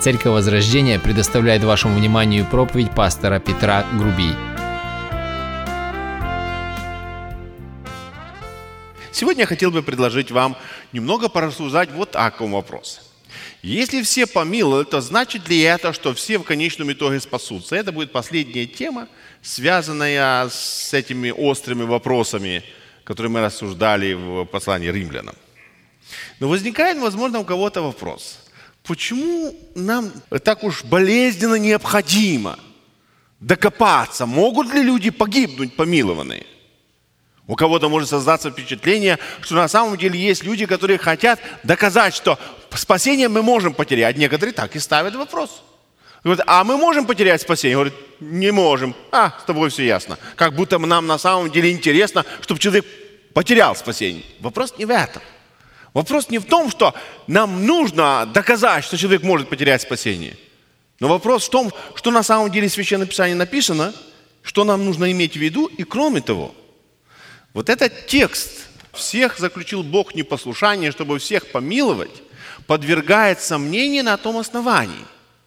Церковь Возрождения предоставляет вашему вниманию проповедь пастора Петра Грубий. Сегодня я хотел бы предложить вам немного порассуждать вот о каком вопросе. Если все помилуют, то значит ли это, что все в конечном итоге спасутся? Это будет последняя тема, связанная с этими острыми вопросами, которые мы рассуждали в послании римлянам. Но возникает, возможно, у кого-то вопрос. Почему нам так уж болезненно необходимо докопаться? Могут ли люди погибнуть помилованные? У кого-то может создаться впечатление, что на самом деле есть люди, которые хотят доказать, что спасение мы можем потерять. Некоторые так и ставят вопрос. Говорят, а мы можем потерять спасение? Говорят, не можем. С тобой все ясно. Как будто нам на самом деле интересно, чтобы человек потерял спасение. Вопрос не в этом. Вопрос не в том, что нам нужно доказать, что человек может потерять спасение. Но вопрос в том, что на самом деле в Священном Писании написано, что нам нужно иметь в виду, и кроме того, вот этот текст «всех заключил Бог непослушание, чтобы всех помиловать» подвергает сомнению на том основании.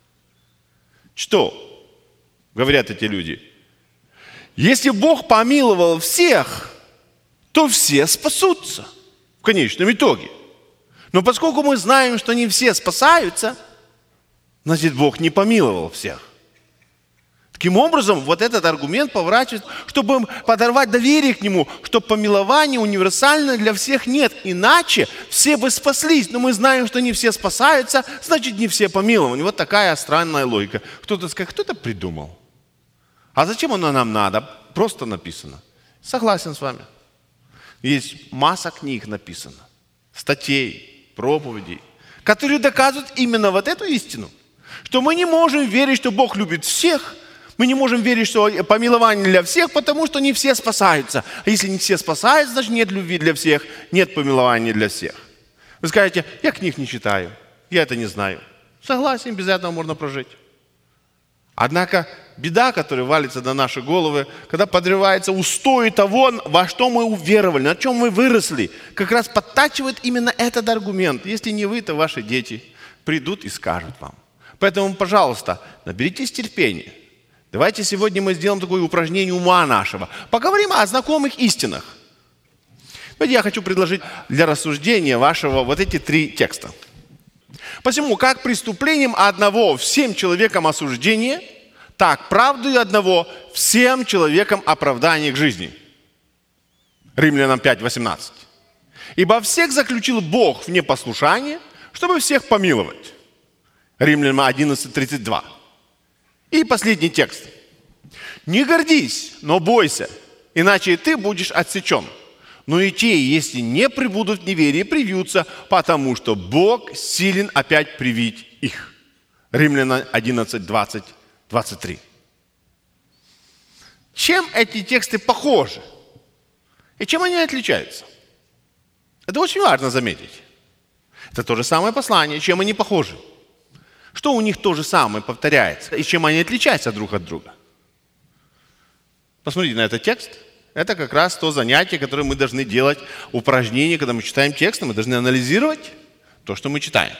Что говорят эти люди? Если Бог помиловал всех, то все спасутся в конечном итоге. Но поскольку мы знаем, что не все спасаются, значит, Бог не помиловал всех. Таким образом, вот этот аргумент поворачивается, чтобы подорвать доверие к нему, что помилование универсально для всех нет. Иначе все бы спаслись. Но мы знаем, что не все спасаются, значит, не все помилованы. Вот такая странная логика. Кто-то скажет, кто-то придумал. А зачем оно нам надо? Просто написано. Согласен с вами. Есть масса книг написано, статей, проповедей, которые доказывают именно вот эту истину. Что мы не можем верить, что Бог любит всех. Мы не можем верить, что помилование для всех, потому что не все спасаются. А если не все спасаются, значит нет любви для всех, нет помилования для всех. Вы скажете, я книг не читаю, я это не знаю. Согласен, без этого можно прожить. Однако беда, которая валится на наши головы, когда подрывается устои того, во что мы уверовали, на чем мы выросли, как раз подтачивает именно этот аргумент. Если не вы, то ваши дети придут и скажут вам. Поэтому, пожалуйста, наберитесь терпения. Давайте сегодня мы сделаем такое упражнение ума нашего. Поговорим о знакомых истинах. Давайте я хочу предложить для рассуждения вашего вот эти 3 текста. Посему, как преступлением одного всем человекам осуждение, так правдою одного всем человекам оправдание к жизни. Римлянам 5:18. Ибо всех заключил Бог в непослушание, чтобы всех помиловать. Римлянам 11:32. И последний текст. «Не гордись, но бойся, иначе и ты будешь отсечен. Но и те, если не пребудут в неверии, привьются, потому что Бог силен опять привить их». Римлянам 11:20-23. Чем эти тексты похожи? И чем они отличаются? Это очень важно заметить. Это то же самое послание, чем они похожи. Что у них то же самое повторяется? И чем они отличаются друг от друга? Посмотрите на этот текст. Это как раз то занятие, которое мы должны делать, упражнение, когда мы читаем тексты, мы должны анализировать то, что мы читаем.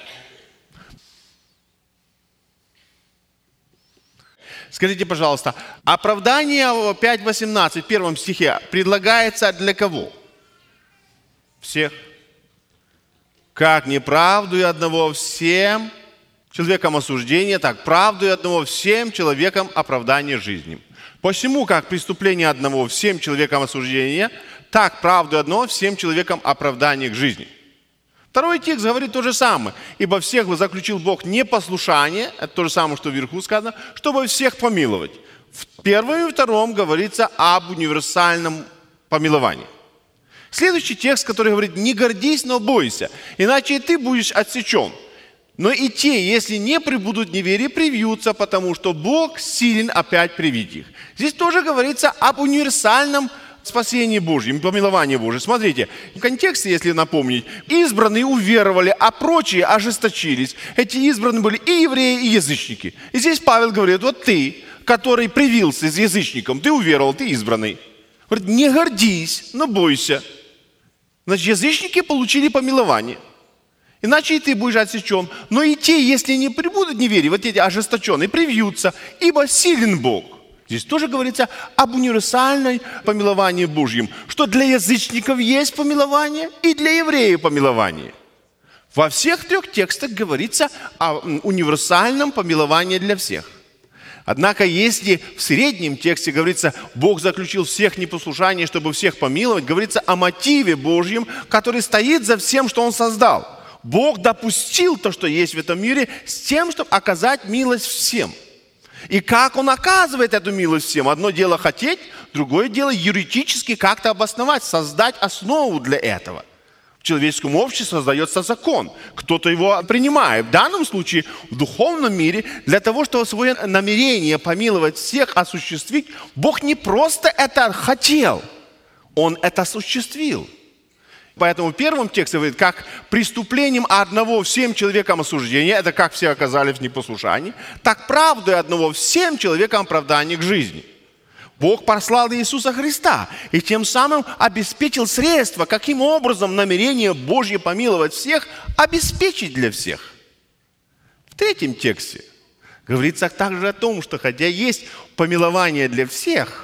Скажите, пожалуйста, оправдание 5:18 в 1 стихе предлагается для кого? Всех. Как неправду и одного всем человекам осуждение, так правду и одного всем человекам оправдание жизни. Посему, как преступление одного всем человекам осуждение, так правду и одного всем человекам оправдание к жизни. Второй текст говорит то же самое. Ибо всех заключил Бог непослушание, это то же самое, что вверху сказано, чтобы всех помиловать. В 1 и 2 говорится об универсальном помиловании. Следующий текст, который говорит, не гордись, но бойся, иначе и ты будешь отсечен. Но и те, если не пребудут в неверии, привьются, потому что Бог силен опять привить их. Здесь тоже говорится об универсальном спасении Божьем, помиловании Божьем. Смотрите, в контексте, если напомнить, избранные уверовали, а прочие ожесточились. Эти избранные были и евреи, и язычники. И здесь Павел говорит, вот ты, который привился с язычником, ты уверовал, ты избранный. Говорит, не гордись, но бойся. Значит, язычники получили помилование. Иначе и ты будешь отсечен. Но и те, если не прибудут неверие, вот эти ожесточенные, привьются, ибо силен Бог. Здесь тоже говорится об универсальной помиловании Божьем, что для язычников есть помилование и для евреев помилование. Во всех трех текстах говорится о универсальном помиловании для всех. Однако, если в среднем тексте говорится, Бог заключил всех непослушаний, чтобы всех помиловать, говорится о мотиве Божьем, который стоит за всем, что Он создал. Бог допустил то, что есть в этом мире, с тем, чтобы оказать милость всем. И как Он оказывает эту милость всем? Одно дело хотеть, другое дело юридически как-то обосновать, создать основу для этого. В человеческом обществе создается закон. Кто-то его принимает. В данном случае, в духовном мире, для того, чтобы свое намерение помиловать всех осуществить, Бог не просто это хотел, Он это осуществил. Поэтому в первом тексте говорит, как преступлением одного всем человекам осуждение, это как все оказались в непослушании, так правдой одного всем человекам оправдание к жизни. Бог послал Иисуса Христа и тем самым обеспечил средства, каким образом намерение Божье помиловать всех обеспечить для всех. В третьем тексте говорится также о том, что хотя есть помилование для всех,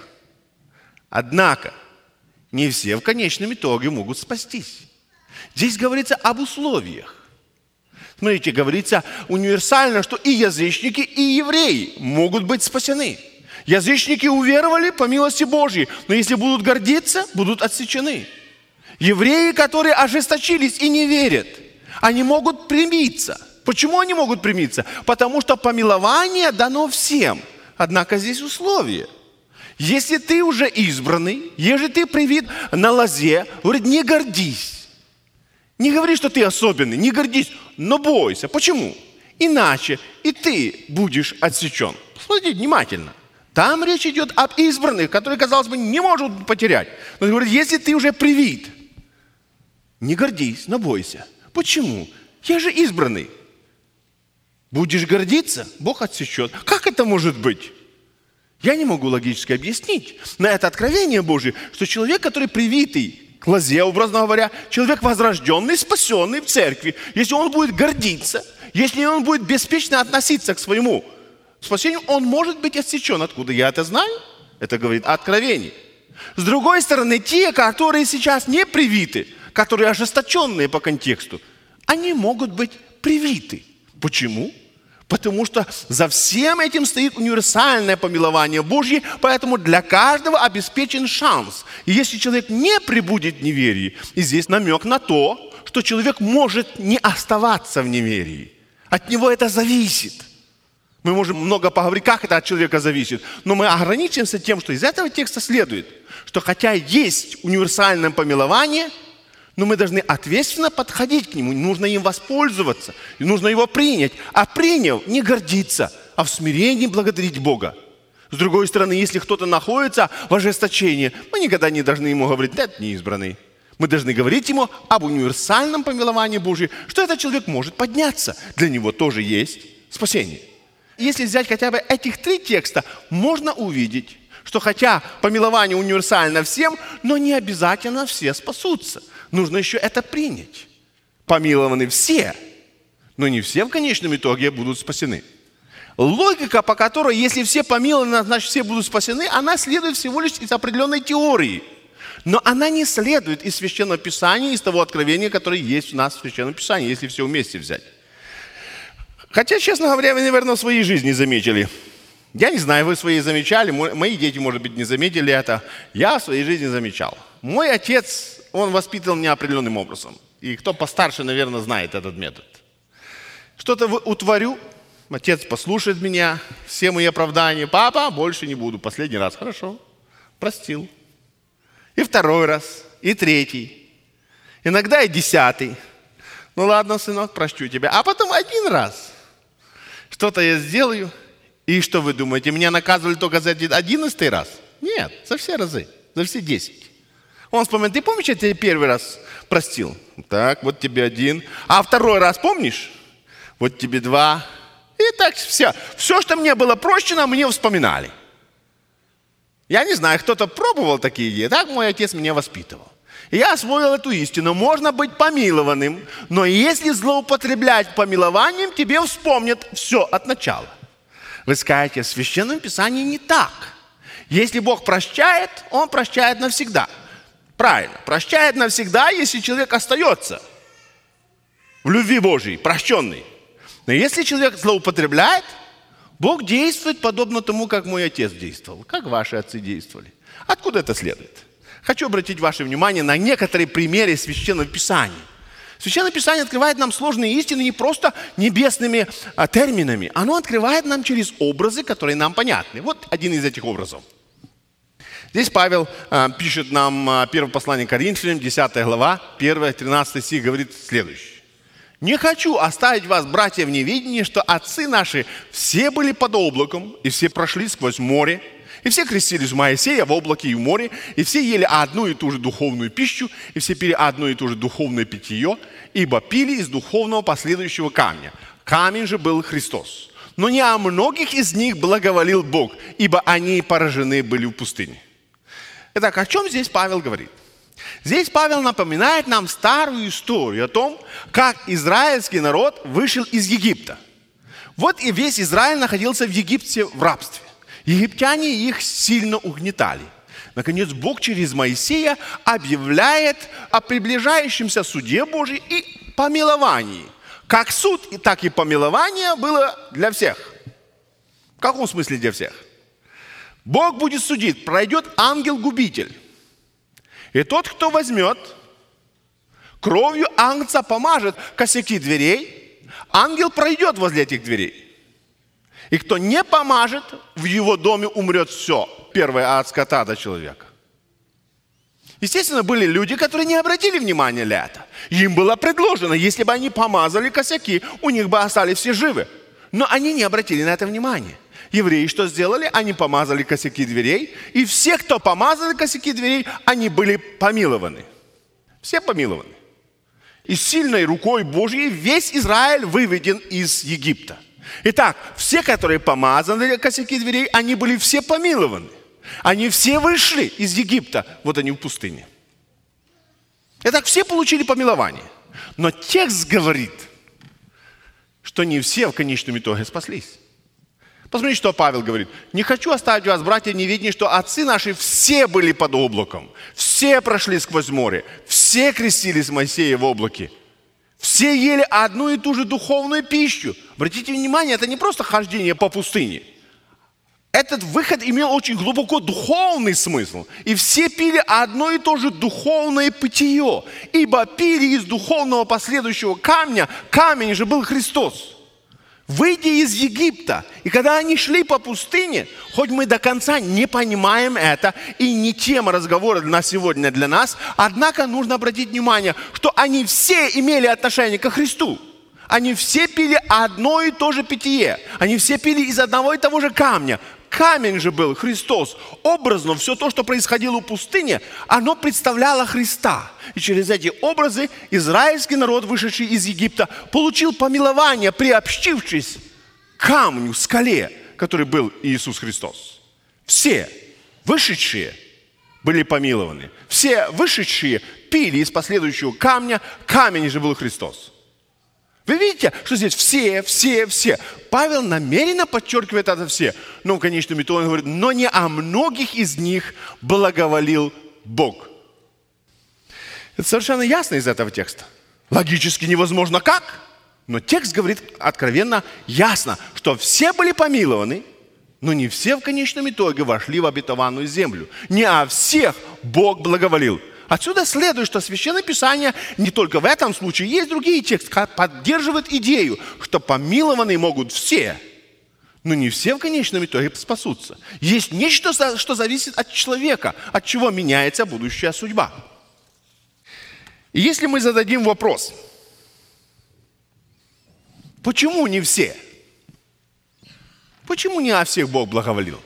однако не все в конечном итоге могут спастись. Здесь говорится об условиях. Смотрите, говорится универсально, что и язычники, и евреи могут быть спасены. Язычники уверовали по милости Божьей, но если будут гордиться, будут отсечены. Евреи, которые ожесточились и не верят, они могут примириться. Почему они могут примириться? Потому что помилование дано всем. Однако здесь условия. Если ты уже избранный, если ты привит на лозе, говорит, не гордись. Не говори, что ты особенный, не гордись, но бойся. Почему? Иначе и ты будешь отсечен. Смотрите внимательно. Там речь идет об избранных, которые, казалось бы, не могут потерять. Но он говорит, если ты уже привит, не гордись, но бойся. Почему? Я же избранный. Будешь гордиться, Бог отсечет. Как это может быть? Я не могу логически объяснить. Но это откровение Божие, что человек, который привитый к лозе, образно говоря, человек возрожденный, спасенный в церкви, если он будет гордиться, если он будет беспечно относиться к своему спасению, он может быть отсечен. Откуда я это знаю? Это говорит о откровении. С другой стороны, те, которые сейчас не привиты, которые ожесточенные по контексту, они могут быть привиты. Почему? Потому что за всем этим стоит универсальное помилование Божье, поэтому для каждого обеспечен шанс. И если человек не пребудет в неверии, и здесь намек на то, что человек может не оставаться в неверии. От него это зависит. Мы можем много поговорить, как это от человека зависит, но мы ограничимся тем, что из этого текста следует, что хотя есть универсальное помилование, но мы должны ответственно подходить к нему, нужно им воспользоваться, и нужно его принять. А приняв, не гордиться, а в смирении благодарить Бога. С другой стороны, если кто-то находится в ожесточении, мы никогда не должны ему говорить, да, это не избранный. Мы должны говорить ему об универсальном помиловании Божьем, что этот человек может подняться. Для него тоже есть спасение. Если взять хотя бы этих три текста, можно увидеть, что хотя помилование универсально всем, но не обязательно все спасутся. Нужно еще это принять. Помилованы все, но не все в конечном итоге будут спасены. Логика, по которой, если все помилованы, значит все будут спасены, она следует всего лишь из определенной теории. Но она не следует из Священного Писания, из того откровения, которое есть у нас в Священном Писании, если все вместе взять. Хотя, честно говоря, вы, наверное, в своей жизни заметили. Я не знаю, вы в своей замечали, мои дети, может быть, не заметили это. Я в своей жизни замечал. Мой отец, он воспитывал меня определенным образом. И кто постарше, наверное, знает этот метод. Что-то утворю, отец послушает меня, все мои оправдания. Папа, больше не буду, последний раз. Хорошо, простил. И второй раз, и третий. Иногда и 10. Ну ладно, сынок, прощу тебя. А потом один раз. Что-то я сделаю, и что вы думаете, меня наказывали только за 11 раз? Нет, за все разы, за все 10. Он вспоминает, ты помнишь, я тебе первый раз простил? Так, вот тебе 1. А второй раз помнишь? Вот тебе 2. И так все. Все, что мне было прощено, мне вспоминали. Я не знаю, кто-то пробовал такие идеи. Так мой отец меня воспитывал. И я освоил эту истину. Можно быть помилованным, но если злоупотреблять помилованием, тебе вспомнят все от начала. Вы скажете, в Священном Писании не так. Если Бог прощает, Он прощает навсегда. Правильно, прощает навсегда, если человек остается в любви Божьей, прощенный. Но если человек злоупотребляет, Бог действует подобно тому, как мой отец действовал, как ваши отцы действовали. Откуда это следует? Хочу обратить ваше внимание на некоторые примеры Священного Писания. Священное Писание открывает нам сложные истины не просто небесными терминами. Оно открывает нам через образы, которые нам понятны. Вот один из этих образов. Здесь Павел пишет нам первое послание к Коринфянам, 10 глава, 1-13 стих, говорит следующее. «Не хочу оставить вас, братья, в неведении, что отцы наши все были под облаком, и все прошли сквозь море, и все крестились в Моисея в облаке и в море, и все ели одну и ту же духовную пищу, и все пили одно и то же духовное питье, ибо пили из духовного последующего камня. Камень же был Христос. Но не о многих из них благоволил Бог, ибо они поражены были в пустыне». Итак, о чем здесь Павел говорит? Здесь Павел напоминает нам старую историю о том, как израильский народ вышел из Египта. Вот и весь Израиль находился в Египте в рабстве. Египтяне их сильно угнетали. Наконец, Бог через Моисея объявляет о приближающемся суде Божьем и помиловании. Как суд, так и помилование было для всех. В каком смысле для всех? Бог будет судить, пройдет ангел-губитель. И тот, кто возьмет, кровью ангца помажет косяки дверей, ангел пройдет возле этих дверей. И кто не помажет, в его доме умрет все. Первое от скота до человека. Естественно, были люди, которые не обратили внимания на это. Им было предложено, если бы они помазали косяки, у них бы остались все живы. Но они не обратили на это внимания. Евреи что сделали? Они помазали косяки дверей, и все, кто помазали косяки дверей, они были помилованы. Все помилованы. И сильной рукой Божьей весь Израиль выведен из Египта. Итак, все, которые помазаны косяки дверей, они были все помилованы. Они все вышли из Египта. Вот они в пустыне. Итак, все получили помилование. Но текст говорит, что не все в конечном итоге спаслись. Посмотрите, что Павел говорит. «Не хочу оставить вас, братья, в неведении, что отцы наши все были под облаком, все прошли сквозь море, все крестились Моисея в облаке, все ели одну и ту же духовную пищу». Обратите внимание, это не просто хождение по пустыне. Этот выход имел очень глубоко духовный смысл. И все пили одно и то же духовное питье, ибо пили из духовного последующего камня, камень же был Христос. Выйдя из Египта, и когда они шли по пустыне, хоть мы до конца не понимаем это, и не тема разговора на сегодня для нас, однако нужно обратить внимание, что они все имели отношение ко Христу. Они все пили одно и то же питье. Они все пили из одного и того же камня. Камень же был Христос. Образно все то, что происходило в пустыне, оно представляло Христа. И через эти образы израильский народ, вышедший из Египта, получил помилование, приобщившись к камню, скале, который был Иисус Христос. Все вышедшие были помилованы. Все вышедшие пили из последующего камня, камень же был Христос. Вы видите, что здесь все. Павел намеренно подчеркивает это все. Но в конечном итоге он говорит, но не о многих из них благоволил Бог. Это совершенно ясно из этого текста. Логически невозможно как, но текст говорит откровенно ясно, что все были помилованы, но не все в конечном итоге вошли в обетованную землю. Не о всех Бог благоволил. Отсюда следует, что Священное Писание не только в этом случае, есть другие тексты, поддерживают идею, что помилованные могут все, но не все в конечном итоге спасутся. Есть нечто, что зависит от человека, от чего меняется будущая судьба. И если мы зададим вопрос, почему не все? Почему не о всех Бог благоволил?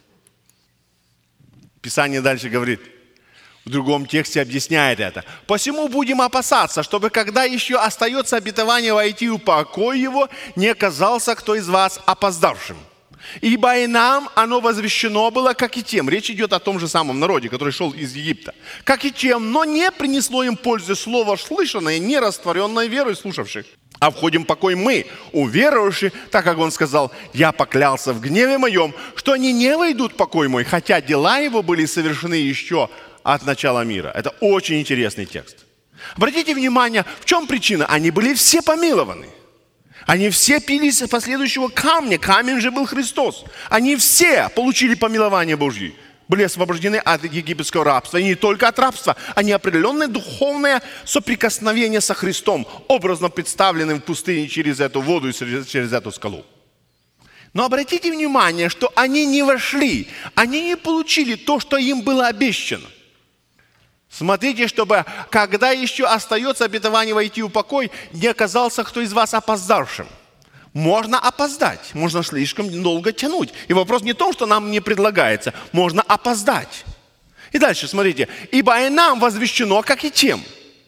Писание дальше говорит, в другом тексте объясняет это. «Посему будем опасаться, чтобы, когда еще остается обетование войти в покой его, не оказался кто из вас опоздавшим. Ибо и нам оно возвещено было, как и тем». Речь идет о том же самом народе, который шел из Египта. «Как и тем, но не принесло им пользы слово слышанное, не растворенное верой слушавших. А входим в покой мы, уверовавшие, так как он сказал: я поклялся в гневе моем, что они не войдут в покой мой, хотя дела его были совершены еще от начала мира». Это очень интересный текст. Обратите внимание, в чем причина? Они были все помилованы. Они все пили из последующего камня. Камень же был Христос. Они все получили помилование Божье. Были освобождены от египетского рабства. И не только от рабства. Они определенное духовное соприкосновение со Христом, образно представленным в пустыне через эту воду и через эту скалу. Но обратите внимание, что они не вошли. Они не получили то, что им было обещано. Смотрите, чтобы, когда еще остается обетование войти в покой, не оказался кто из вас опоздавшим. Можно опоздать, можно слишком долго тянуть. И вопрос не в том, что нам не предлагается, можно опоздать. И дальше, смотрите. «Ибо и нам возвещено, как и тем».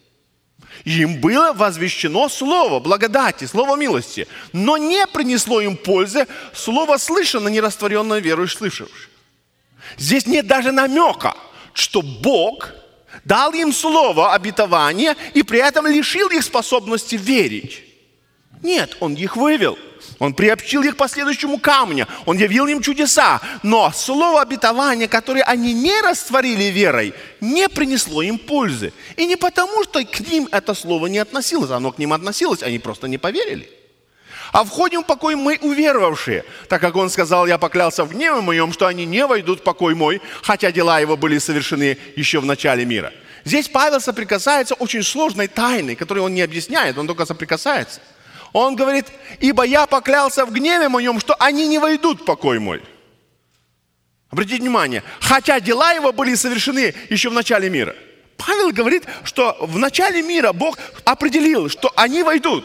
Им было возвещено слово благодати, слово милости, но не принесло им пользы слово слышано, нерастворенное верою слышавших. Здесь нет даже намека, что Бог дал им слово обетования и при этом лишил их способности верить. Нет, Он их вывел. Он приобщил их к последующему камню. Он явил им чудеса. Но слово обетования, которое они не растворили верой, не принесло им пользы. И не потому, что к ним это слово не относилось. Оно к ним относилось, они просто не поверили. «А входим в покой мы, уверовавшие, так как он сказал: я поклялся в гневе моем, что они не войдут в покой мой, хотя дела его были совершены еще в начале мира». Здесь Павел соприкасается очень сложной тайной, которую он не объясняет, он только соприкасается. Он говорит: «Ибо я поклялся в гневе моем, что они не войдут в покой мой». Обратите внимание, хотя дела его были совершены еще в начале мира. Павел говорит, что в начале мира Бог определил, что они войдут.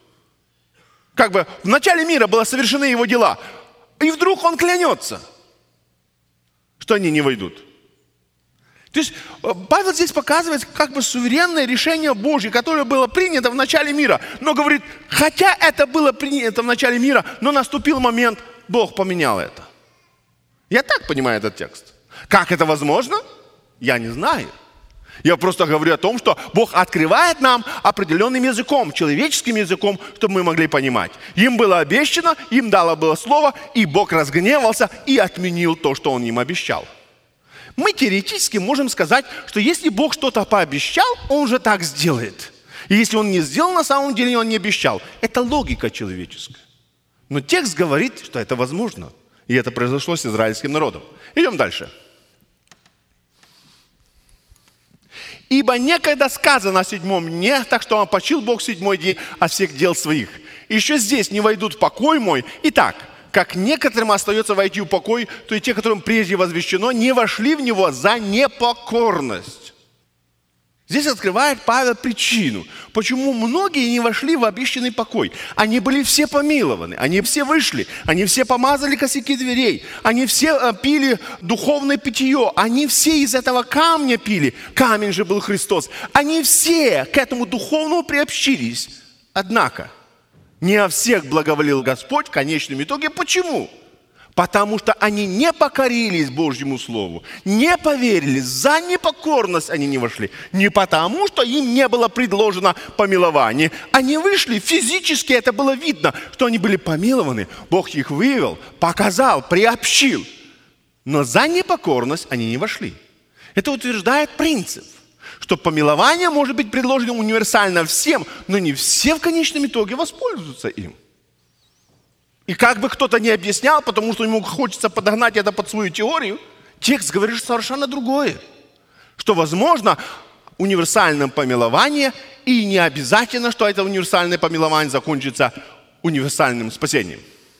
Как бы в начале мира были совершены его дела. И вдруг он клянется, что они не войдут. То есть Павел здесь показывает как бы суверенное решение Божье, которое было принято в начале мира. Но говорит, хотя это было принято в начале мира, но наступил момент, Бог поменял это. Я так понимаю этот текст. Как это возможно? Я не знаю. Я просто говорю о том, что Бог открывает нам определенным языком, человеческим языком, чтобы мы могли понимать. Им было обещано, им дало было слово, и Бог разгневался и отменил то, что Он им обещал. Мы теоретически можем сказать, что если Бог что-то пообещал, Он же так сделает. И если Он не сделал, на самом деле Он не обещал. Это логика человеческая. Но текст говорит, что это возможно. И это произошло с израильским народом. Идем дальше. «Ибо некогда сказано о седьмом дне, так что почил Бог в седьмой день от всех дел своих. Еще здесь не войдут в покой мой. Итак, как некоторым остается войти в покой, то и те, которым прежде возвещено, не вошли в него за непокорность». Здесь открывает Павел причину, почему многие не вошли в обещанный покой. Они были все помилованы, они все вышли, они все помазали косяки дверей, они все пили духовное питье, они все из этого камня пили, камень же был Христос. Они все к этому духовному приобщились. Однако, не о всех благоволил Господь в конечном итоге. Почему? Потому что они не покорились Божьему Слову, не поверили, за непокорность они не вошли. Не потому, что им не было предложено помилование. Они вышли, физически это было видно, что они были помилованы. Бог их вывел, показал, приобщил. Но за непокорность они не вошли. Это утверждает принцип, что помилование может быть предложено универсально всем, но не все в конечном итоге воспользуются им. И как бы кто-то не объяснял, потому что ему хочется подогнать это под свою теорию, текст говорит совершенно другое. Что возможно универсальное помилование, и не обязательно, что это универсальное помилование закончится универсальным спасением.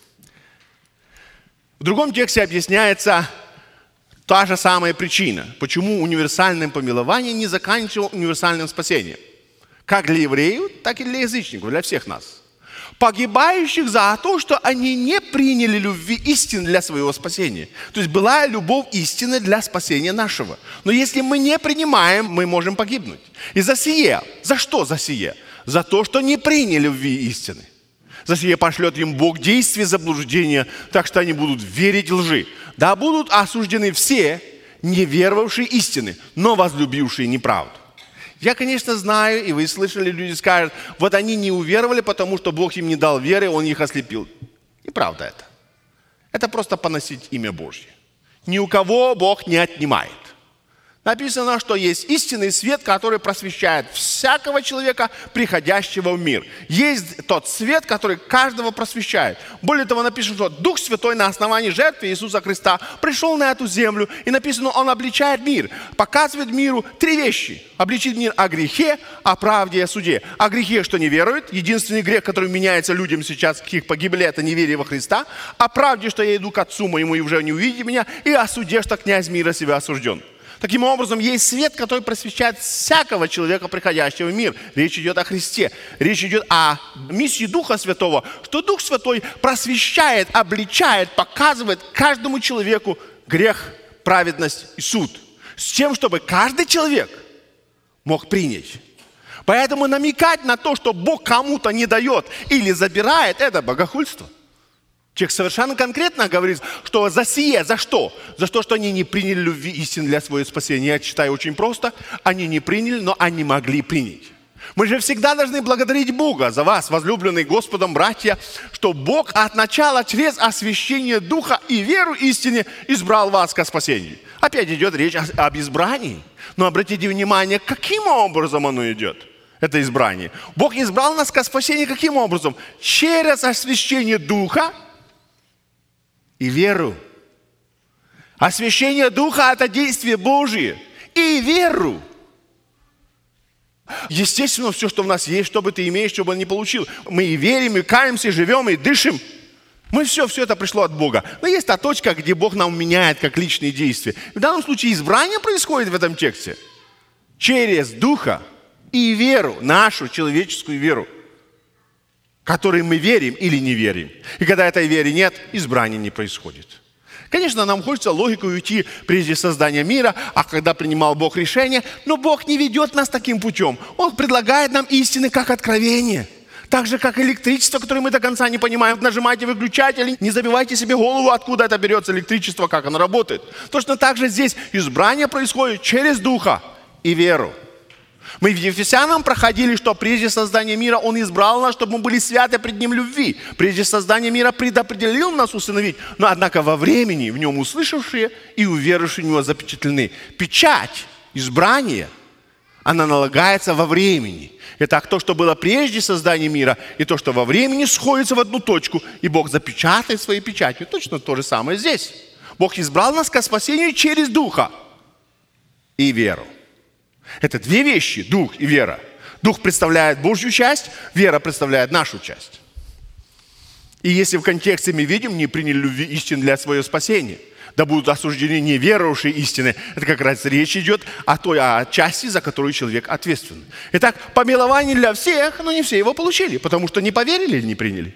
В другом тексте объясняется та же самая причина, почему универсальное помилование не заканчивало универсальным спасением. Как для евреев, так и для язычников, для всех нас. Погибающих за то, что они не приняли любви истины для своего спасения. То есть была любовь истины для спасения нашего. Но если мы не принимаем, мы можем погибнуть. И за сие, за что за сие? За то, что не приняли любви истины. За сие пошлет им Бог действие заблуждения, так что они будут верить лжи. Да будут осуждены все, не веровавшие истины, но возлюбившие неправду. Я, конечно, знаю, и вы слышали, люди скажут, вот они не уверовали, потому что Бог им не дал веры, Он их ослепил. Неправда это. Это просто поносить имя Божье. Ни у кого Бог не отнимает. Написано, что есть истинный свет, который просвещает всякого человека, приходящего в мир. Есть тот свет, который каждого просвещает. Более того, написано, что Дух Святой на основании жертвы Иисуса Христа пришел на эту землю, и написано, Он обличает мир, показывает миру три вещи. Обличит мир о грехе, о правде и о суде. О грехе, что не веруют. Единственный грех, который меняется людям сейчас к их погибели, это неверие во Христа. О правде, что я иду к Отцу моему и уже не увидите меня. И о суде, что князь мира себя осужден. Таким образом, есть свет, который просвещает всякого человека, приходящего в мир. Речь идет о Христе. Речь идет о миссии Духа Святого, что Дух Святой просвещает, обличает, показывает каждому человеку грех, праведность и суд. С тем, чтобы каждый человек мог принять. Поэтому намекать на то, что Бог кому-то не дает или забирает, это богохульство. Человек совершенно конкретно говорит, что за сие, за что? За то, что они не приняли любви истины для своего спасения. Я читаю очень просто. Они не приняли, но они могли принять. Мы же всегда должны благодарить Бога за вас, возлюбленные Господом братья, что Бог от начала через освящение Духа и веру истине избрал вас ко спасению. Опять идет речь об избрании. Но обратите внимание, каким образом оно идет. Это избрание. Бог избрал нас ко спасению каким образом? Через освящение Духа и веру. Освящение Духа – это действие Божие. И веру. Естественно, все, что в нас есть, что бы ты имеешь, что бы он не получил. Мы и верим, и каемся, и живем, и дышим. Мы все это пришло от Бога. Но есть та точка, где Бог нам меняет как личные действия. В данном случае избрание происходит в этом тексте. Через Духа и веру, нашу человеческую веру, которой мы верим или не верим. И когда этой веры нет, избрания не происходит. Конечно, нам хочется логику уйти прежде создания мира, а когда принимал Бог решение, но Бог не ведет нас таким путем. Он предлагает нам истины как откровение. Так же, как электричество, которое мы до конца не понимаем. Нажимайте выключатель, не забивайте себе голову, откуда это берется электричество, как оно работает. Точно так же здесь избрание происходит через Духа и веру. Мы в Ефесянам проходили, что прежде создания мира Он избрал нас, чтобы мы были святы пред Ним любви. Прежде создания мира предопределил нас усыновить, но однако во времени в Нем услышавшие и уверовавшие в Него запечатлены. Печать избрания, она налагается во времени. Итак, то, что было прежде создания мира, и то, что во времени сходится в одну точку, и Бог запечатает своей печатью. Точно то же самое здесь. Бог избрал нас ко спасению через Духа и веру. Это две вещи, Дух и вера. Дух представляет Божью часть, вера представляет нашу часть. И если в контексте мы видим, не приняли любви истины для своего спасения, да будут осуждены неверующие истины, это как раз речь идет о той части, за которую человек ответственен. Итак, помилование для всех, но не все его получили, потому что не поверили или не приняли.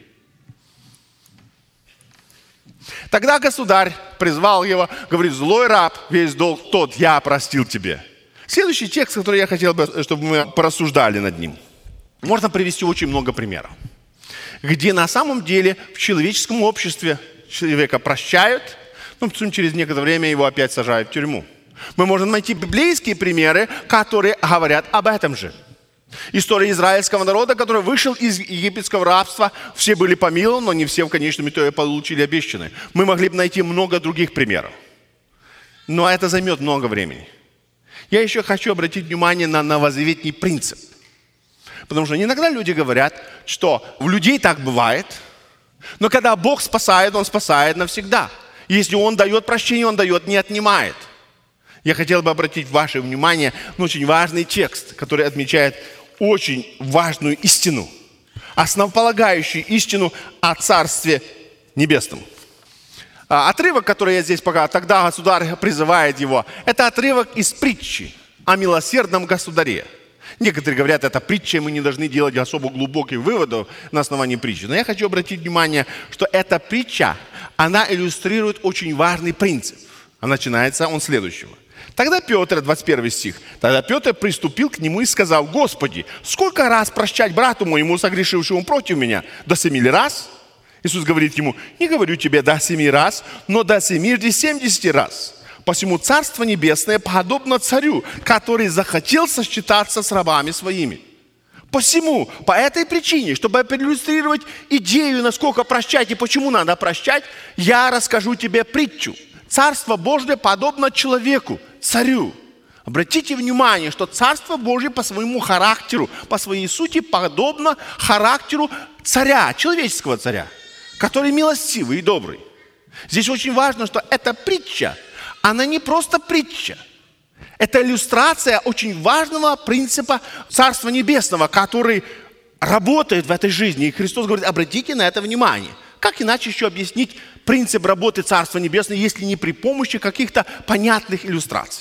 Тогда государь призвал его, говорит: злой раб, весь долг тот я простил тебе. Следующий текст, который я хотел бы, чтобы мы порассуждали над ним. Можно привести очень много примеров, где на самом деле в человеческом обществе человека прощают, но потом через некоторое время его опять сажают в тюрьму. Мы можем найти библейские примеры, которые говорят об этом же. История израильского народа, который вышел из египетского рабства, все были помилованы, но не все в конечном итоге получили обещанное. Мы могли бы найти много других примеров, но это займет много времени. Я еще хочу обратить внимание на новозаветний принцип. Потому что иногда люди говорят, что у людей так бывает, но когда Бог спасает, Он спасает навсегда. Если Он дает прощение, Он дает, не отнимает. Я хотел бы обратить ваше внимание на очень важный текст, который отмечает очень важную истину, основополагающую истину о Царстве Небесном. Отрывок, который я здесь показал, тогда государь призывает его, это отрывок из притчи о милосердном государе. Некоторые говорят, это притча, и мы не должны делать особо глубоких выводов на основании притчи. Но я хочу обратить внимание, что эта притча, она иллюстрирует очень важный принцип. А начинается он следующего. Тогда Петр, 21 стих, тогда Петр приступил к нему и сказал: Господи, сколько раз прощать брату моему, согрешившему против меня? До 7 раз? Иисус говорит ему: не говорю тебе до 7 раз, но до 70 раз. Посему Царство Небесное подобно царю, который захотел сосчитаться с рабами своими. Посему, по этой причине, чтобы проиллюстрировать идею, насколько прощать и почему надо прощать, я расскажу тебе притчу. Царство Божие подобно человеку, царю. Обратите внимание, что Царство Божие по своему характеру, по своей сути подобно характеру царя, человеческого царя, который милостивый и добрый. Здесь очень важно, что эта притча, она не просто притча. Это иллюстрация очень важного принципа Царства Небесного, который работает в этой жизни. И Христос говорит: обратите на это внимание. Как иначе еще объяснить принцип работы Царства Небесного, если не при помощи каких-то понятных иллюстраций?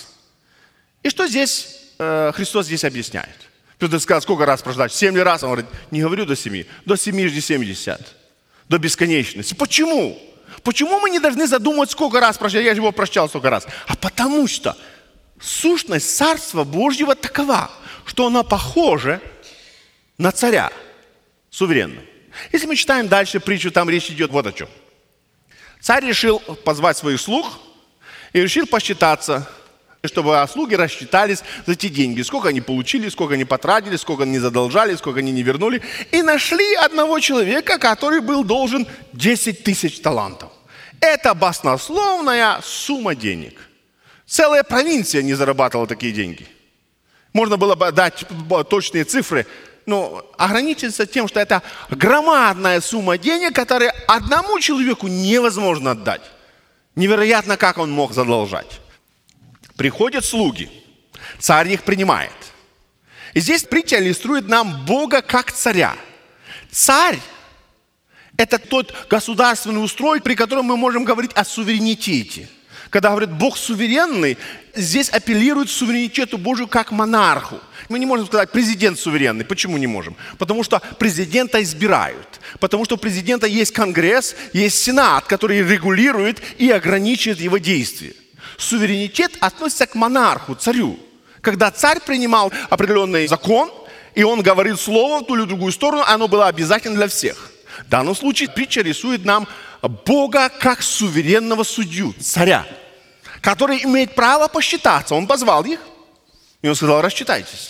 И что здесь Христос здесь объясняет? Петр сказал: сколько раз прождать? 7 раз? Он говорит: не говорю до 7, до 70, до бесконечности. Почему? Почему мы не должны задумывать, сколько раз прощать? Я же его прощал столько раз. А потому что сущность Царства Божьего такова, что она похожа на царя суверенного. Если мы читаем дальше притчу, там речь идет вот о чем. Царь решил позвать своих слуг и решил посчитаться, чтобы слуги рассчитались за те деньги. Сколько они получили, сколько они потратили, сколько они задолжали, сколько они не вернули. И нашли одного человека, который был должен 10 тысяч талантов. Это баснословная сумма денег. Целая провинция не зарабатывала такие деньги. Можно было бы дать точные цифры, но ограничиться тем, что это громадная сумма денег, которую одному человеку невозможно отдать. Невероятно, как он мог задолжать. Приходят слуги, царь их принимает. И здесь притча иллюстрирует нам Бога как царя. Царь – это тот государственный устрой, при котором мы можем говорить о суверенитете. Когда говорят «Бог суверенный», здесь апеллирует к суверенитету Божию как монарху. Мы не можем сказать «президент суверенный». Почему не можем? Потому что президента избирают. Потому что у президента есть Конгресс, есть Сенат, который регулирует и ограничивает его действия. Суверенитет относится к монарху, царю. Когда царь принимал определенный закон, и он говорит слово в ту или другую сторону, оно было обязательно для всех. В данном случае притча рисует нам Бога как суверенного судью, царя, который имеет право посчитаться. Он позвал их, и он сказал: рассчитайтесь.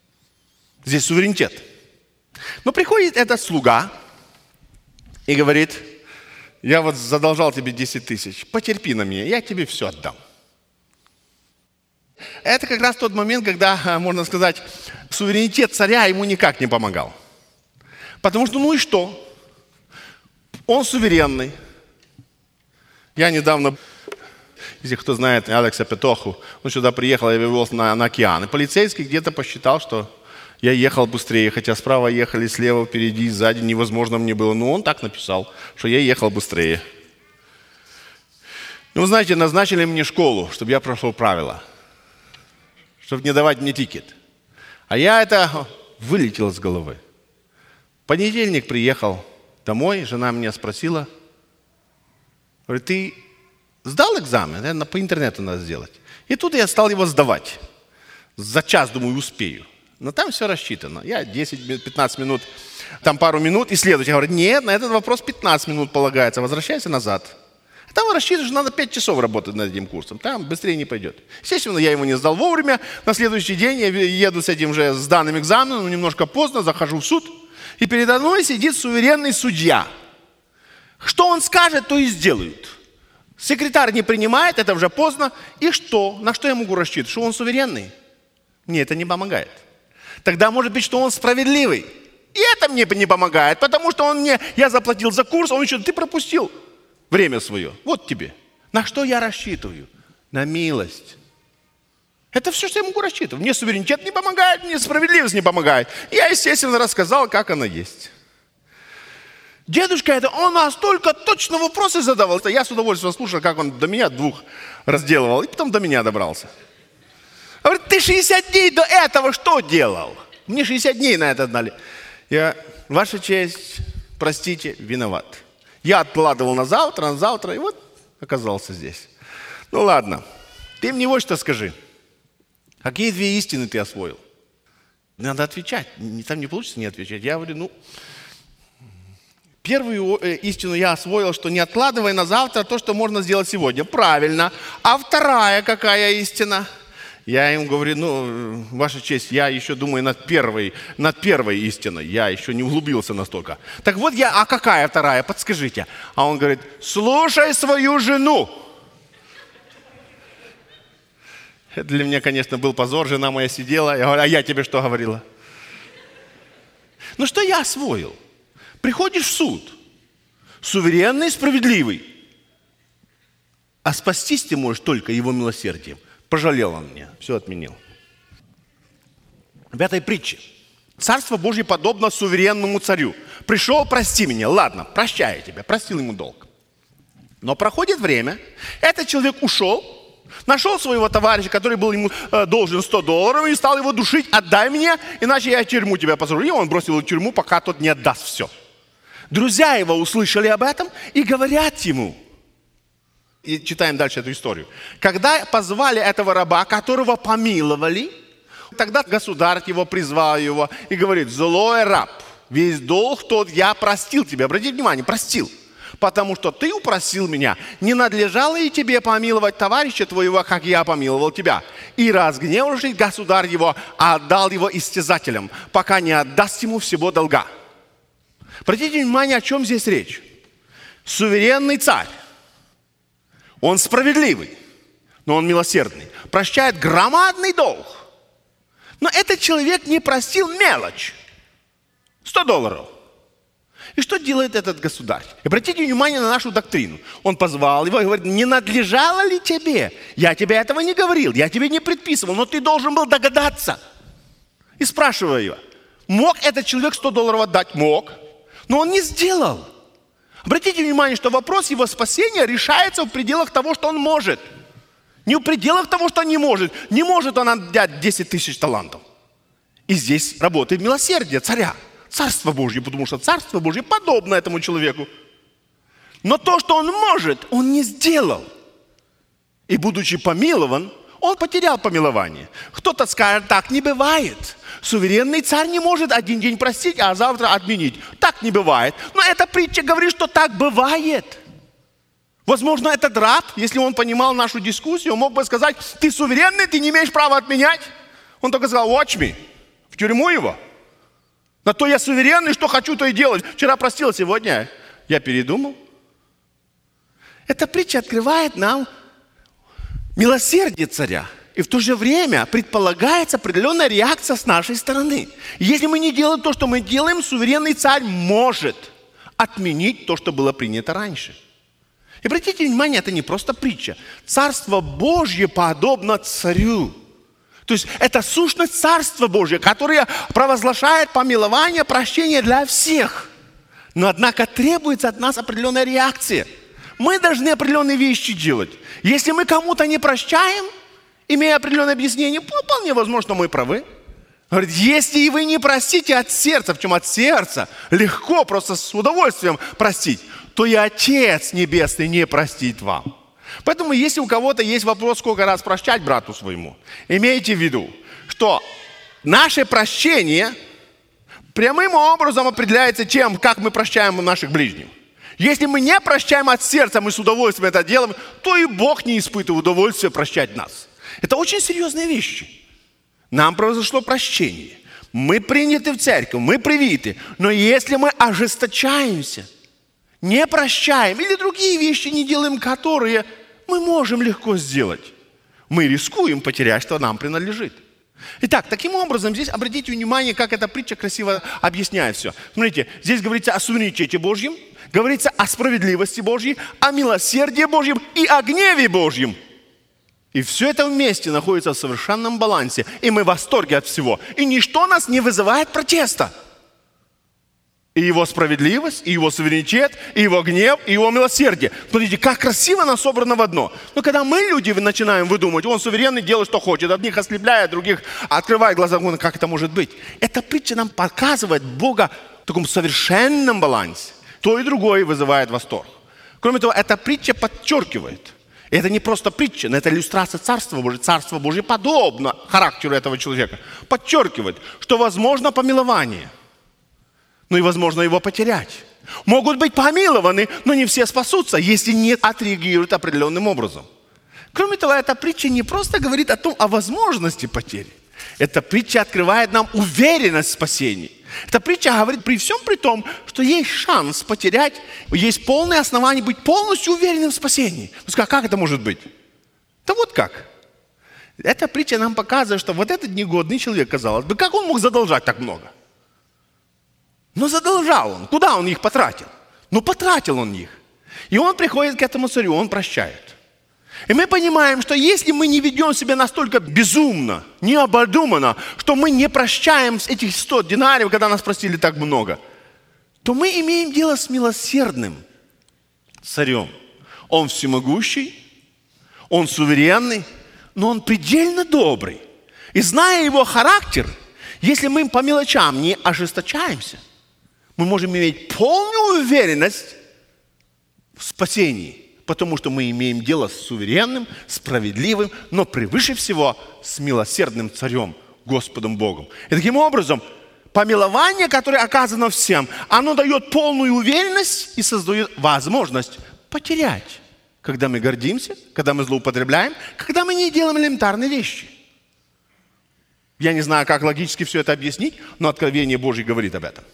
Здесь суверенитет. Но приходит этот слуга и говорит: я вот задолжал тебе 10 тысяч, потерпи на меня, я тебе все отдам. Это как раз тот момент, когда, можно сказать, суверенитет царя ему никак не помогал. Потому что, ну и что? Он суверенный. Я недавно, если кто знает Алекса Петоху, он сюда приехал, я его вез на океан. И полицейский где-то посчитал, что я ехал быстрее, хотя справа ехали, слева, впереди, сзади, невозможно мне было. Но он так написал, что я ехал быстрее. Ну, вы знаете, назначили мне школу, чтобы я прошел правила, чтобы не давать мне тикет. А я это вылетел с головы. В понедельник приехал домой, жена меня спросила, говорит: ты сдал экзамен? Наверное, по интернету надо сделать. И тут я стал его сдавать. За час, думаю, успею. Но там все рассчитано. Я 10-15 минут, там пару минут, и следующий говорит: нет, на этот вопрос 15 минут полагается, возвращайся назад. Там рассчитано, что надо 5 часов работать над этим курсом, там быстрее не пойдет. Естественно, я его не сдал вовремя. На следующий день я еду с этим же сданным экзаменом, немножко поздно, захожу в суд, и передо мной сидит суверенный судья. Что он скажет, то и сделают. Секретарь не принимает, это уже поздно. И что? На что я могу рассчитывать? Что он суверенный? Мне это не помогает. Тогда может быть, что он справедливый. И это мне не помогает, потому что я заплатил за курс, он еще: ты пропустил время свое. Вот тебе. На что я рассчитываю? На милость. Это все, что я могу рассчитывать. Мне суверенитет не помогает, мне справедливость не помогает. Я, естественно, рассказал, как она есть. Дедушка это, он настолько точно вопросы задавал. Я с удовольствием слушал, как он до меня 2 разделывал, и потом до меня добрался. Говорит: ты 60 дней до этого что делал? Мне 60 дней на это дали. Ваша честь, простите, виноват. Я откладывал на завтра, и вот оказался здесь. Ну ладно, ты мне вот что скажи. Какие две истины ты освоил? Надо отвечать. Там не получится не отвечать. Я говорю, первую истину я освоил, что не откладывай на завтра то, что можно сделать сегодня. Правильно. А вторая какая истина? Я им говорю, Ваша честь, я еще думаю над первой истиной. Я еще не углубился настолько. Так вот а какая вторая? Подскажите. А он говорит, слушай свою жену. Это для меня, конечно, был позор. Жена моя сидела. Я говорю, а я тебе что говорила? Что я освоил? Приходишь в суд. Суверенный, справедливый. А спастись ты можешь только его милосердием. Пожалел он меня, все отменил. В этой притче Царство Божье подобно суверенному царю. Пришел, прости меня. Ладно, прощаю тебя. Простил ему долг. Но проходит время. Этот человек ушел. Нашел своего товарища, который был ему должен $100, и стал его душить. Отдай мне, иначе я в тюрьму тебя посажу. И он бросил его в тюрьму, пока тот не отдаст все. Друзья его услышали об этом и говорят ему. И читаем дальше эту историю. Когда позвали этого раба, которого помиловали, тогда государь его призвал его и говорит, злой раб, весь долг тот я простил тебе. Обратите внимание, простил. Потому что ты упросил меня, не надлежало и тебе помиловать товарища твоего, как я помиловал тебя. И разгневавшись, государь его отдал его истязателям, пока не отдаст ему всего долга. Обратите внимание, о чем здесь речь. Суверенный царь. Он справедливый, но он милосердный. Прощает громадный долг. Но этот человек не простил мелочь. $100. И что делает этот государь? Обратите внимание на нашу доктрину. Он позвал его и говорит, не надлежало ли тебе? Я тебе этого не говорил, я тебе не предписывал, но ты должен был догадаться. И спрашиваю его, мог этот человек $100 отдать? Мог. Но он не сделал. Обратите внимание, что вопрос его спасения решается в пределах того, что он может. Не в пределах того, что он не может. Не может он отдать 10 000 талантов. И здесь работает милосердие царя. Царство Божье, потому что Царство Божье подобно этому человеку. Но то, что он может, он не сделал. И будучи помилован, он потерял помилование. Кто-то скажет, так не бывает. Суверенный царь не может один день простить, а завтра отменить. Так не бывает. Но эта притча говорит, что так бывает. Возможно, этот раб, если он понимал нашу дискуссию, он мог бы сказать, ты суверенный, ты не имеешь права отменять. Он только сказал, watch me, в тюрьму его. На то я суверенный, что хочу, то и делать. Вчера простил, сегодня я передумал. Эта притча открывает нам милосердие царя. И в то же время предполагается определенная реакция с нашей стороны. Если мы не делаем то, что мы делаем, суверенный царь может отменить то, что было принято раньше. И обратите внимание, это не просто притча. Царство Божье подобно царю. То есть это сущность Царства Божьего, которое провозглашает помилование, прощение для всех. Но однако требуется от нас определенная реакция. Мы должны определенные вещи делать. Если мы кому-то не прощаем, имея определенное объяснение, вполне возможно, мы правы. Говорит, если и вы не простите от сердца, причем от сердца, легко, просто с удовольствием простить, то и Отец Небесный не простит вам. Поэтому, если у кого-то есть вопрос, сколько раз прощать брату своему, имейте в виду, что наше прощение прямым образом определяется тем, как мы прощаем наших ближних. Если мы не прощаем от сердца, мы с удовольствием это делаем, то и Бог не испытывает удовольствия прощать нас. Это очень серьезные вещи. Нам произошло прощение. Мы приняты в церковь, мы привиты. Но если мы ожесточаемся, не прощаем или другие вещи не делаем, которые мы можем легко сделать, мы рискуем потерять, что нам принадлежит. Итак, таким образом, здесь обратите внимание, как эта притча красиво объясняет все. Смотрите, здесь говорится о суверенитете Божьем, говорится о справедливости Божьей, о милосердии Божьем и о гневе Божьем. И все это вместе находится в совершенном балансе. И мы в восторге от всего. И ничто нас не вызывает протеста. И его справедливость, и его суверенитет, и его гнев, и его милосердие. Смотрите, как красиво нас собрано в одно. Но когда мы, люди, начинаем выдумывать, он суверенный, делает, что хочет, одних ослепляет, других открывает глаза, как это может быть? Эта притча нам показывает Бога в таком совершенном балансе. То и другое вызывает восторг. Кроме того, эта притча подчеркивает Это не просто притча, но это иллюстрация Царства Божьего. Царство Божье подобно характеру этого человека. Подчеркивает, что возможно помилование, но и возможно его потерять. Могут быть помилованы, но не все спасутся, если не отреагируют определенным образом. Кроме того, эта притча не просто говорит о возможности потери. Эта притча открывает нам уверенность в спасении. Эта притча говорит при всем при том, что есть шанс потерять, есть полное основание быть полностью уверенным в спасении. Вы скажете, как это может быть? Да вот как. Эта притча нам показывает, что вот этот негодный человек, казалось бы, как он мог задолжать так много? Но задолжал он. Куда он их потратил? Ну, потратил он их. И он приходит к этому царю, он прощает. И мы понимаем, что если мы не ведем себя настолько безумно, необдуманно, что мы не прощаем этих 100 динариев, когда нас простили так много, то мы имеем дело с милосердным царем. Он всемогущий, он суверенный, но он предельно добрый. И зная его характер, если мы по мелочам не ожесточаемся, мы можем иметь полную уверенность в спасении. Потому что мы имеем дело с суверенным, справедливым, но превыше всего с милосердным царем, Господом Богом. И таким образом, помилование, которое оказано всем, оно дает полную уверенность и создает возможность потерять, когда мы гордимся, когда мы злоупотребляем, когда мы не делаем элементарные вещи. Я не знаю, как логически все это объяснить, но Откровение Божье говорит об этом.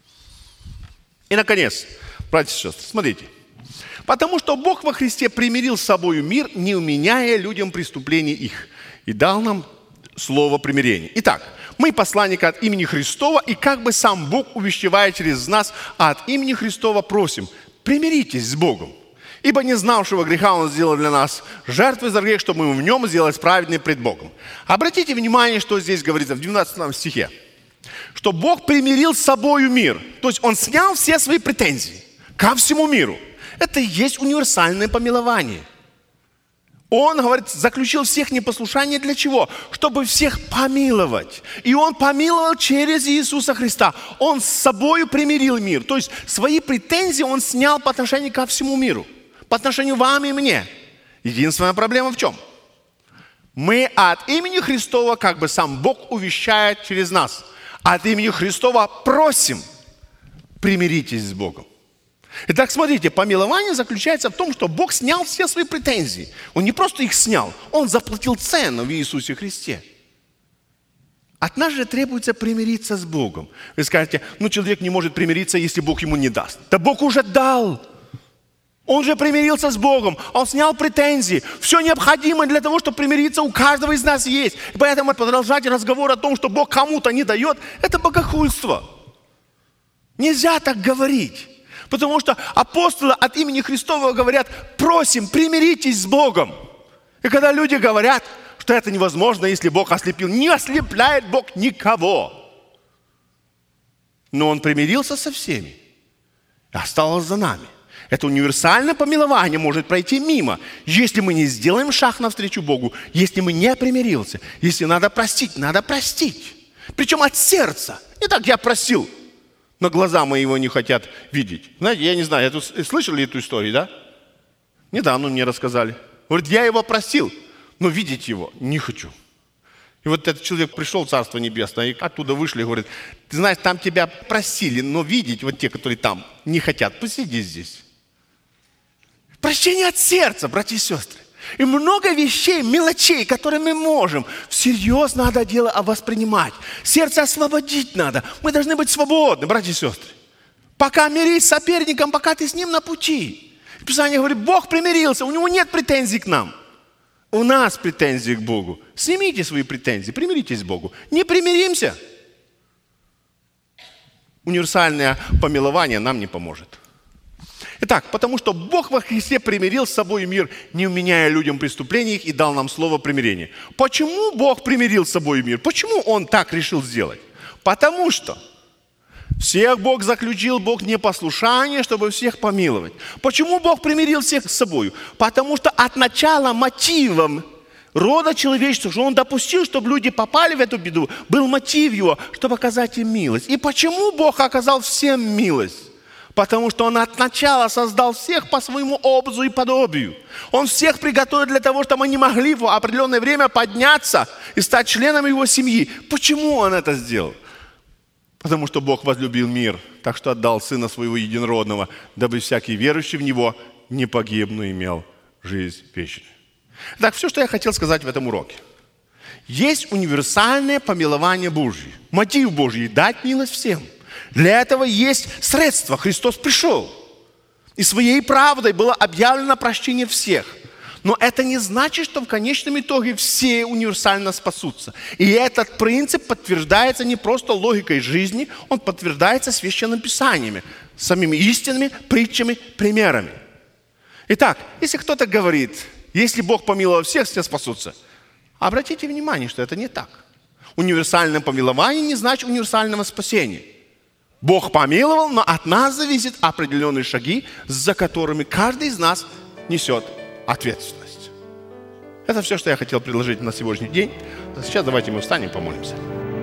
И, наконец, братья и сестры, смотрите. Потому что Бог во Христе примирил с собою мир, не уменяя людям преступлений их, и дал нам слово примирения. Итак, мы посланники от имени Христова, и как бы сам Бог, увещевая через нас, от имени Христова просим, примиритесь с Богом. Ибо не знавшего греха Он сделал для нас жертвой за грех, чтобы мы в нем сделались праведны пред Богом. Обратите внимание, что здесь говорится в 12 стихе. Что Бог примирил с собою мир. То есть Он снял все свои претензии ко всему миру. Это и есть универсальное помилование. Он, говорит, заключил всех непослушание для чего? Чтобы всех помиловать. И Он помиловал через Иисуса Христа. Он с собой примирил мир. То есть свои претензии Он снял по отношению ко всему миру. По отношению вам и мне. Единственная проблема в чем? Мы от имени Христова, как бы сам Бог увещает через нас, от имени Христова просим, примиритесь с Богом. Итак, смотрите, помилование заключается в том, что Бог снял все свои претензии. Он не просто их снял, Он заплатил цену в Иисусе Христе. От нас же требуется примириться с Богом. Вы скажете, человек не может примириться, если Бог ему не даст. Да Бог уже дал. Он же примирился с Богом, Он снял претензии. Все необходимое для того, чтобы примириться, у каждого из нас есть. И поэтому продолжать разговор о том, что Бог кому-то не дает, это богохульство. Нельзя так говорить. Потому что апостолы от имени Христова говорят, просим, примиритесь с Богом. И когда люди говорят, что это невозможно, если Бог ослепил, не ослепляет Бог никого. Но Он примирился со всеми и остался за нами. Это универсальное помилование может пройти мимо, если мы не сделаем шаг навстречу Богу, если мы не примирился, если надо простить, надо простить. Причем от сердца. Не так я просил, но глаза мои его не хотят видеть. Знаете, я не знаю, слышали эту историю, да? Недавно мне рассказали. Говорит, я его просил, но видеть его не хочу. И вот этот человек пришел в Царство Небесное, и оттуда вышли, и говорит, ты знаешь, там тебя просили, но видеть, вот те, которые там, не хотят, посиди здесь. Прощение от сердца, братья и сестры. И много вещей, мелочей, которые мы можем. Всерьез надо дело воспринимать. Сердце освободить надо. Мы должны быть свободны, братья и сестры. Пока мирись с соперником, пока ты с ним на пути. Писание говорит, Бог примирился, у него нет претензий к нам. У нас претензии к Богу. Снимите свои претензии, примиритесь к Богу. Не примиримся. Универсальное помилование нам не поможет. Итак, потому что Бог во Христе примирил с собой мир, не уменяя людям преступлений их, и дал нам слово примирения. Почему Бог примирил с собой мир? Почему Он так решил сделать? Потому что всех Бог заключил, Бог непослушание, чтобы всех помиловать. Почему Бог примирил всех с собой? Потому что от начала мотивом рода человеческого, что Он допустил, чтобы люди попали в эту беду, был мотив Его, чтобы оказать им милость. И почему Бог оказал всем милость? Потому что Он от начала создал всех по своему образу и подобию. Он всех приготовил для того, чтобы они могли в определенное время подняться и стать членами Его семьи. Почему Он это сделал? Потому что Бог возлюбил мир, так что отдал Сына Своего Единородного, дабы всякий верующий в Него не погиб, но имел жизнь вечную. Так, все, что я хотел сказать в этом уроке. Есть универсальное помилование Божье. Мотив Божий – дать милость всем. Для этого есть средства. Христос пришел. И своей правдой было объявлено прощение всех. Но это не значит, что в конечном итоге все универсально спасутся. И этот принцип подтверждается не просто логикой жизни, он подтверждается священными писаниями, самими истинными притчами, примерами. Итак, если кто-то говорит, если Бог помиловал всех, все спасутся, обратите внимание, что это не так. Универсальное помилование не значит универсального спасения. Бог помиловал, но от нас зависят определенные шаги, за которыми каждый из нас несет ответственность. Это все, что я хотел предложить на сегодняшний день. А сейчас давайте мы встанем и помолимся.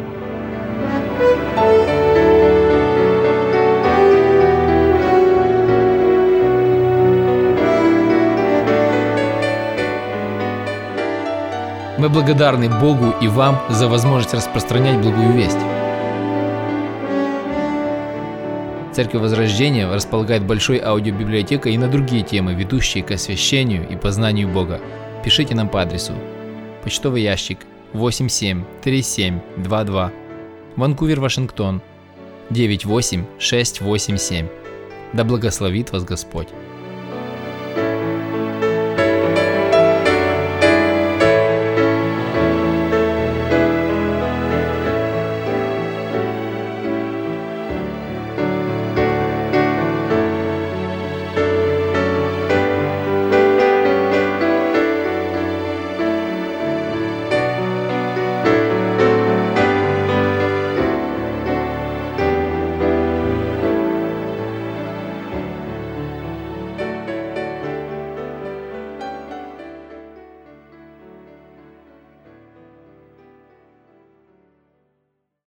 Мы благодарны Богу и вам за возможность распространять благую весть. Церковь Возрождения располагает большой аудиобиблиотекой и на другие темы, ведущие к освящению и познанию Бога. Пишите нам по адресу: почтовый ящик 873722, Ванкувер, Вашингтон 98687. Да благословит вас Господь!